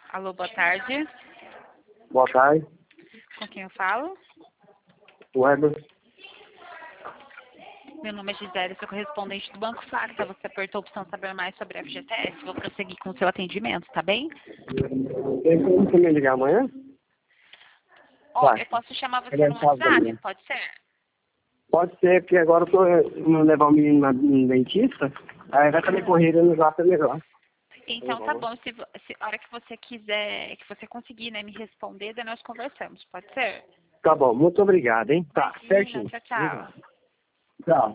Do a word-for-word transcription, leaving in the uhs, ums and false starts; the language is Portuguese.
Alô, boa tarde. Boa tarde. Com quem eu falo? Weber. Meu nome é Gisele, sou correspondente do Banco Safra. Você apertou a opção saber mais sobre a F G T S. Vou prosseguir com o seu atendimento, tá bem? Tem como você me ligar amanhã? Ó, Vai. eu posso chamar você Ele é no sábado WhatsApp? amanhã. Pode ser? Pode ser, porque agora eu tô indo levar o menino na- no dentista. Aí vai também correr no zap é melhor. Então tá bom. Se, vo- se a hora que você quiser, que você conseguir, né, me responder, daí nós conversamos. Pode ser? Tá bom, muito obrigado, hein? Tá, Imagina, certinho. tchau, tchau. Tchau.